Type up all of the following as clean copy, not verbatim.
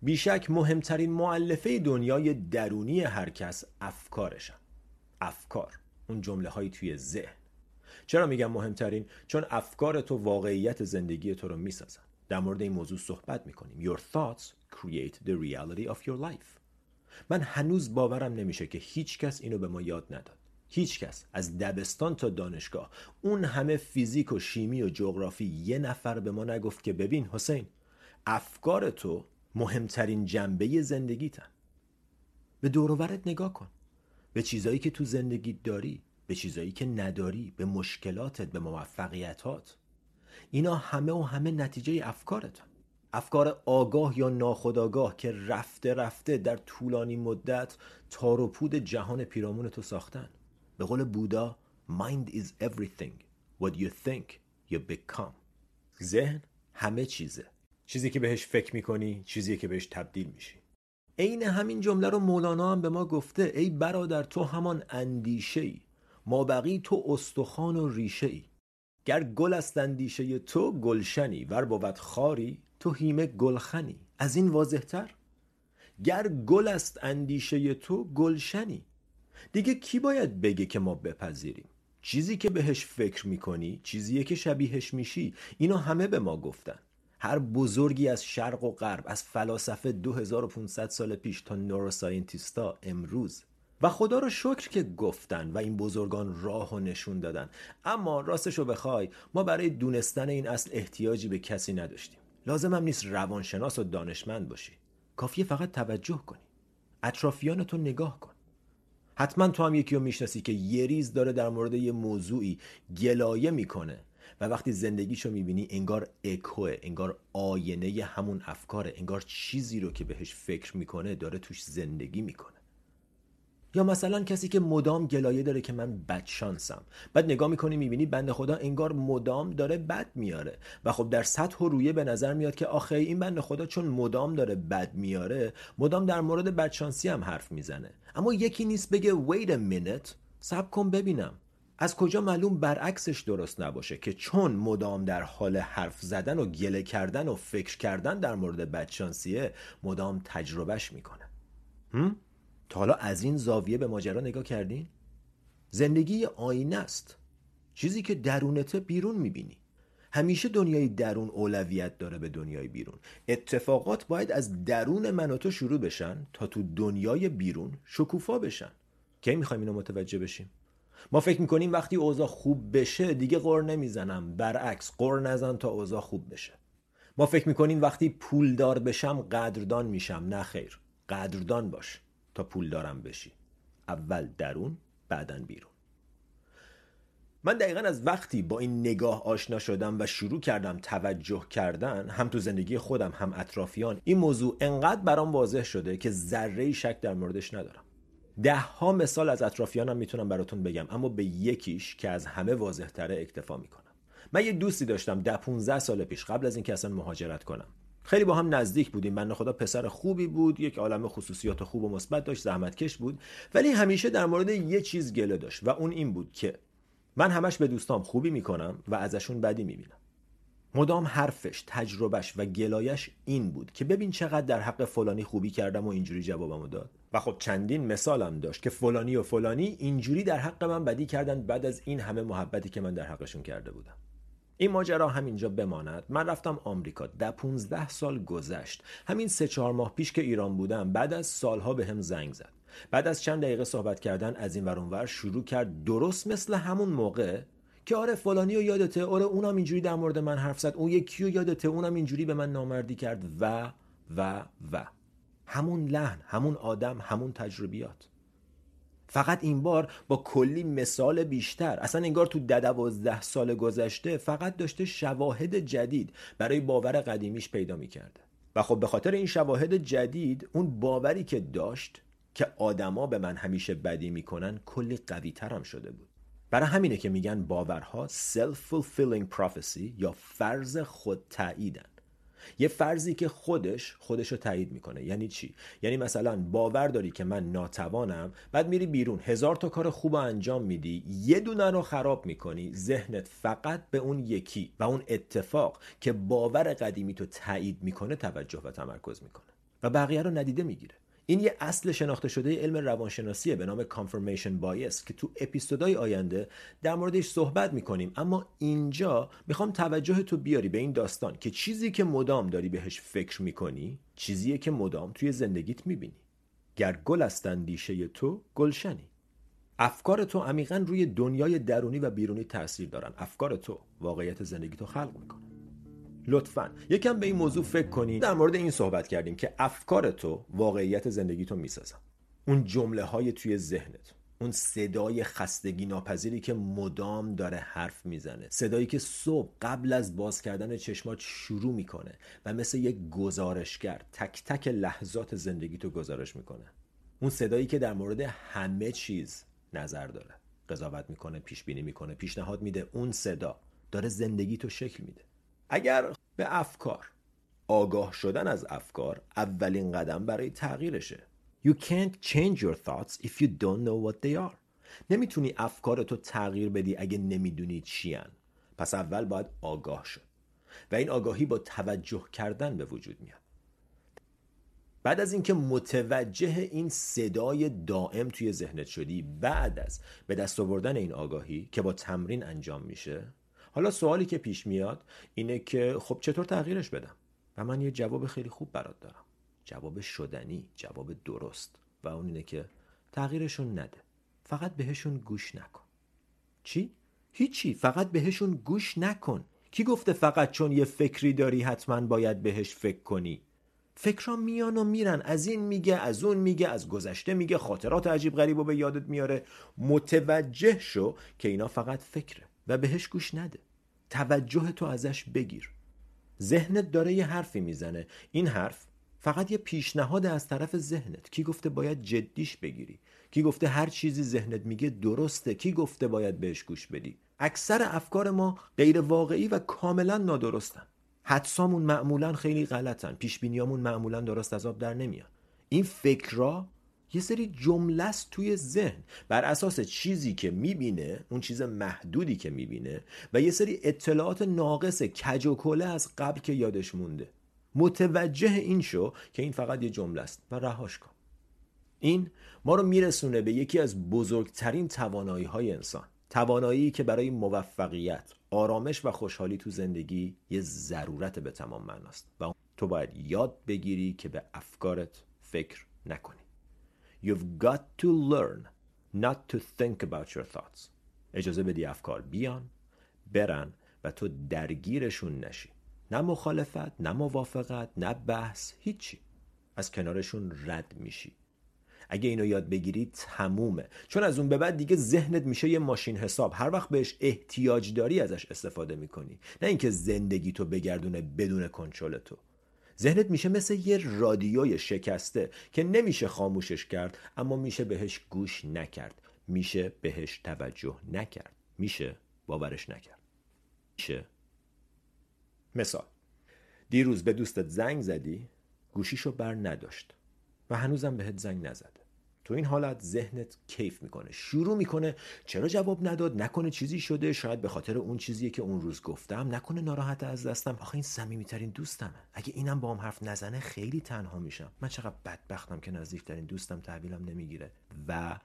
بیشک مهمترین مؤلفه دنیای درونی هر کس افکارشن. افکار، اون جمله هایی توی ذهن. چرا میگم مهمترین؟ چون افکار تو واقعیت زندگی تو رو میسازن. در مورد این موضوع صحبت میکنیم. Your thoughts create the reality of your life. من هنوز باورم نمیشه که هیچ کس اینو به ما یاد نداد. هیچ کس از دبستان تا دانشگاه، اون همه فیزیک و شیمی و جغرافی، یه نفر به ما نگفت که ببین حسین، افکار تو مهمترین جنبه زندگیتن. به دور و برت نگاه کن، به چیزایی که تو زندگیت داری، به چیزایی که نداری، به مشکلاتت، به موفقیتات. اینا همه نتیجه افکارتن. افکار آگاه یا ناخودآگاه که رفته رفته در طولانی مدت تار و پود جهان پیرامون تو ساختن. به قول بودا Mind is everything. What you think you become. ذهن همه چیزه. چیزی که بهش فکر میکنی، چیزی که بهش تبدیل میشی. عین همین جمله رو مولانا هم به ما گفته. ای برادر تو همان اندیشه‌ای، مابقی تو استخوان و ریشه‌ای. گر گل است اندیشه تو گلشنی، ور بود خاری تو هیمه گلخنی. از این واضح‌تر؟ گر گل است اندیشه تو گلشنی. دیگه کی باید بگه که ما بپذیریم؟ چیزی که بهش فکر میکنی، چیزیه که شبیهش میشی. اینو همه به ما گفتن. هر بزرگی از شرق و غرب، از فلاسفه 2500 سال پیش تا نوروساینتیستا امروز. و خدا رو شکر که گفتن و این بزرگان راه و نشون دادن. اما راستشو بخوای ما برای دونستن این اصل احتیاجی به کسی نداشتیم. لازم هم نیست روانشناس و دانشمند باشی. کافیه فقط توجه کنی. اطرافیانتو نگاه کن. حتما تو هم یکی رو میشناسی که یه ریز داره در مورد یه موضوعی گلایه میکنه و وقتی زندگیشو میبینی انگار اکوه، انگار آینه همون افکاره، انگار چیزی رو که بهش فکر میکنه داره توش زندگی میکنه. یا مثلا کسی که مدام گلایه داره که من بدشانسم، بعد نگاه میکنی میبینی بنده خدا انگار مدام داره بد میاره و خب در سطح و رویه به نظر میاد که آخه این بنده خدا چون مدام داره بد میاره، مدام در مورد بدشانسی هم حرف میزنه. اما یکی نیست بگه wait a minute، صبر کن ببینم از کجا معلوم برعکسش درست نباشه که چون مدام در حال حرف زدن و گله کردن و فکر کردن در مورد بدشانسیه، مدام تجربهش میکنه. تا حالا از این زاویه به ماجرا نگاه کردین؟ زندگی آینه است. چیزی که درونته بیرون میبینی. همیشه دنیای درون اولویت داره به دنیای بیرون. اتفاقات باید از درون من و تو شروع بشن تا تو دنیای بیرون شکوفا بشن. کی میخوایم اینو متوجه بشیم؟ ما فکر میکنیم وقتی اوضاع خوب بشه دیگه غر نمیزنم. برعکس، غر نزن تا اوضاع خوب بشه. ما فکر میکنیم وقتی پولدار بشم قدردان میشم. نه خیر، قدردان باش تا پولدارم بشی. اول درون، بعدن بیرون. من دقیقاً از وقتی با این نگاه آشنا شدم و شروع کردم توجه کردن، هم تو زندگی خودم هم اطرافیان، این موضوع انقدر برام واضح شده که ذره شک در موردش ندارم. 10 مثال از اطرافیانم میتونم براتون بگم، اما به یکیش که از همه واضح تره اکتفا میکنم. من یه دوستی داشتم 10-15 سال پیش، قبل از اینکه اصلا مهاجرت کنم. خیلی با هم نزدیک بودیم. بنده خدا پسر خوبی بود، یک عالمه خصوصیات خوب و مثبت داشت، زحمتکش بود، ولی همیشه در مورد یه چیز گله داشت و اون این بود که من همش به دوستام خوبی میکنم و ازشون بدی میبینم. مدام حرفش، تجربهش و گلایش این بود که ببین چقدر در حق فلانی خوبی کردم و اینجوری جوابمو داد. و خب چندین مثالم داشت که فلانی و فلانی اینجوری در حق من بدی کردن بعد از این همه محبتی که من در حقشون کرده بودم. این ماجرا همینجا بماند. من رفتم آمریکا. 15 سال گذشت. همین 3-4 ماه پیش که ایران بودم، بعد از سالها بهم زنگ زد. بعد از چند دقیقه صحبت کردن از این ور اون ور شروع کرد درست مثل همون موقع که آره فلانی رو یادته، آره اونم اینجوری در مورد من حرف زد، اون یکی رو یادته، اونم اینجوری به من نامردی کرد و همون لحن، همون آدم، همون تجربیات. فقط این بار با کلی مثال بیشتر. اصلا انگار تو 12 سال گذشته فقط داشته شواهد جدید برای باور قدیمیش پیدا می‌کرده. و خب به خاطر این شواهد جدید اون باوری که داشت که آدما به من همیشه بدی میکنن کلی قوی‌تر هم شده بود. برای همینه که میگن باورها self-fulfilling prophecy یا فرض خود تاییدن. یه فرضی که خودشو تایید میکنه. یعنی چی؟ یعنی مثلا باور داری که من ناتوانم، بعد میری بیرون 1000 تا کار خوب انجام میدی، یه دونه رو خراب میکنی، ذهنت فقط به اون یکی و اون اتفاق که باور قدیمی تو تایید میکنه توجه و تمرکز میکنه. و بقیه رو ندیده میگیره. این یه اصل شناخته شده علم روانشناسیه به نام confirmation bias که تو اپیزودهای آینده در موردش صحبت میکنیم. اما اینجا میخوام توجه تو بیاری به این داستان که چیزی که مدام داری بهش فکر میکنی چیزیه که مدام توی زندگیت میبینی. گر گل است اندیشه تو گلشنی. افکار تو عمیقاً روی دنیای درونی و بیرونی تاثیر دارن. افکار تو واقعیت زندگی تو خلق میکنه. لطفاً یکم به این موضوع فکر کنید. در مورد این صحبت کردیم که افکار تو واقعیت زندگی تو میسازن. اون جمله های توی ذهنت، اون صدای خستگی ناپذیری که مدام داره حرف میزنه، صدایی که صبح قبل از باز کردن چشمات شروع میکنه و مثل یک گزارشگر تک تک لحظات زندگی تو گزارش میکنه. اون صدایی که در مورد همه چیز نظر داره، قضاوت میکنه، پیش بینی میکنه، پیشنهاد میده. اون صدا داره زندگی تو شکل میده. اگر به افکار، آگاه شدن از افکار اولین قدم برای تغییرشه. You can't change your thoughts if you don't know what they are. نمیتونی افکارتو تغییر بدی اگه نمیدونی چیان. پس اول باید آگاه شد و این آگاهی با توجه کردن به وجود میاد. بعد از اینکه متوجه این صدای دائم توی ذهنت شدی، بعد از به دست آوردن این آگاهی که با تمرین انجام میشه، حالا سوالی که پیش میاد اینه که خب چطور تغییرش بدم؟ و من یه جواب خیلی خوب برات دارم. جواب شدنی، جواب درست. و اون اینه که تغییرشون نده. فقط بهشون گوش نکن. چی؟ هیچی. فقط بهشون گوش نکن. کی گفته فقط چون یه فکری داری حتما باید بهش فکر کنی؟ فکرها میان و میرن. از این میگه، از اون میگه، از گذشته میگه، خاطرات عجیب غریب رو به یادت میاره. متوجه شو که اینا فقط فکره و بهش گوش نده. توجه تو ازش بگیر. ذهنت داره یه حرفی میزنه. این حرف فقط یه پیشنهاد از طرف ذهنت. کی گفته باید جدیش بگیری؟ کی گفته هر چیزی ذهنت میگه درسته؟ کی گفته باید بهش گوش بدی؟ اکثر افکار ما غیر واقعی و کاملا نادرستن. حدسامون معمولا خیلی غلطن. پیشبینیامون معمولا درست از آب در نمیان. این فکرها یه سری جمله است توی ذهن بر اساس چیزی که میبینه، اون چیز محدودی که میبینه و یه سری اطلاعات ناقص کج و کوله از قبل که یادش مونده. متوجه این شو که این فقط یه جمله است و رهاش کن. این ما رو میرسونه به یکی از بزرگترین توانایی‌های انسان. توانایی که برای موفقیت، آرامش و خوشحالی تو زندگی یه ضرورت به تمام معناست و تو باید یاد بگیری که به افکارت فکر نکنی. You've got to learn not to think about your thoughts. اجازه بدی افکار بیان، برن و تو درگیرشون نشی. نه مخالفت، نه موافقت، نه بحث، هیچی. از کنارشون رد میشی. اگه اینو یاد بگیری تمومه. چون از اون به بعد دیگه ذهنت میشه یه ماشین حساب. هر وقت بهش احتیاج داری ازش استفاده میکنی. نه اینکه زندگی تو بگردونه بدون کنترل تو. ذهنت میشه مثل یه رادیوی شکسته که نمیشه خاموشش کرد، اما میشه بهش گوش نکرد. میشه بهش توجه نکرد. میشه باورش نکرد. میشه. مثال، دیروز به دوستت زنگ زدی، گوشیشو بر نداشت و هنوزم بهت زنگ نزده. تو این حالت ذهنت کیف میکنه، شروع میکنه چرا جواب نداد، نکنه چیزی شده، شاید به خاطر اون چیزیه که اون روز گفتم، نکنه ناراحت از دستم، آخه این صمیمیترین دوستمه، اگه اینم با هم حرف نزنه خیلی تنها میشم، من چقدر بدبختم که نزدیکترین دوستم تحویلم نمیگیره و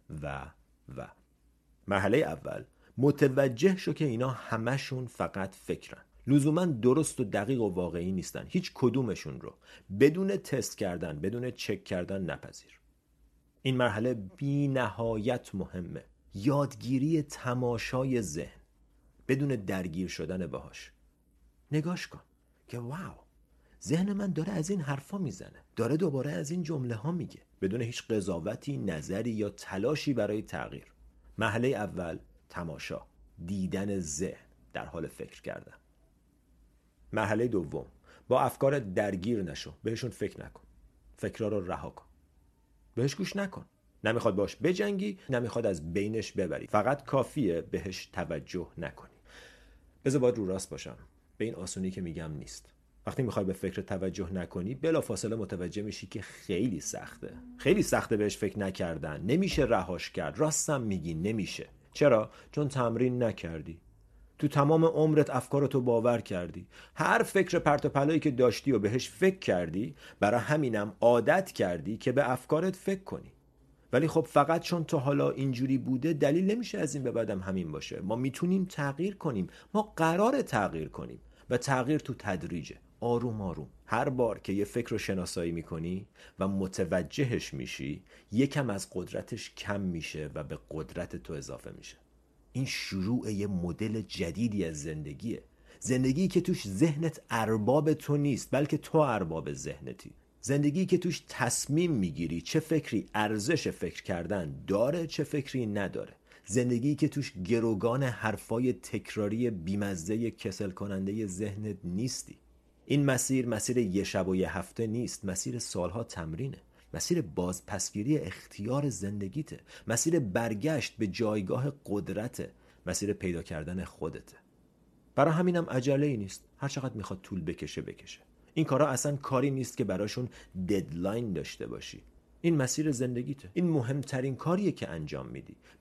مرحله اول متوجه شو که اینا همشون فقط فکرن. لزوما درست و دقیق و واقعی نیستن. هیچ کدومشون رو بدون تست کردن، بدون چک کردن نپذیر. این مرحله بی نهایت مهمه. یادگیری تماشای ذهن بدون درگیر شدن باهاش. نگاش کن که واو، ذهن من داره از این حرفا میزنه، داره دوباره از این جمله ها میگه، بدون هیچ قضاوتی، نظری یا تلاشی برای تغییر. مرحله اول تماشا، دیدن ذهن در حال فکر کردن. مرحله دوم، با افکار درگیر نشو، بهشون فکر نکن. فکرها رو رها کن. بهش گوش نکن. نمیخواد باش بجنگی، نمیخواد از بینش ببری. فقط کافیه بهش توجه نکنی. بذار باید رو راست باشم. به این آسونی که میگم نیست. وقتی میخوای به فکر توجه نکنی، بلافاصله متوجه میشی که خیلی سخته. خیلی سخته بهش فکر نکردن. نمیشه رهاش کرد. راستم میگی نمیشه. چرا؟ چون تمرین نکردی. تو تمام عمرت افکارتو باور کردی، هر فکر پرت و پلایی که داشتی و بهش فکر کردی، برای همینم عادت کردی که به افکارت فکر کنی. ولی خب فقط چون تا حالا اینجوری بوده دلیل نمیشه از این به بعدم همین باشه. ما میتونیم تغییر کنیم، ما قراره تغییر کنیم و تغییر تو تدریجه، آروم آروم. هر بار که یه فکر رو شناسایی میکنی و متوجهش میشی، یکم از قدرتش کم میشه و به قدرت تو اضافه میشه. این شروع یه مدل جدیدی از زندگیه، زندگی که توش ذهنت ارباب تو نیست بلکه تو ارباب ذهنتی، زندگی که توش تصمیم میگیری چه فکری ارزش فکر کردن داره، چه فکری نداره، زندگی که توش گروگان حرفای تکراری بیمزه کسل کننده ذهنت نیستی. این مسیر یه شب و یه هفته نیست، مسیر سالها تمرینه، مسیر بازپسگیری اختیار زندگیته، مسیر برگشت به جایگاه قدرته، مسیر پیدا کردن خودته. برای همینم عجله‌ای نیست، هر چقدر میخواد طول بکشه. این کارا اصلا کاری نیست که براشون ددلاین داشته باشی. این مسیر زندگیته، این مهمترین کاریه که انجام میدی.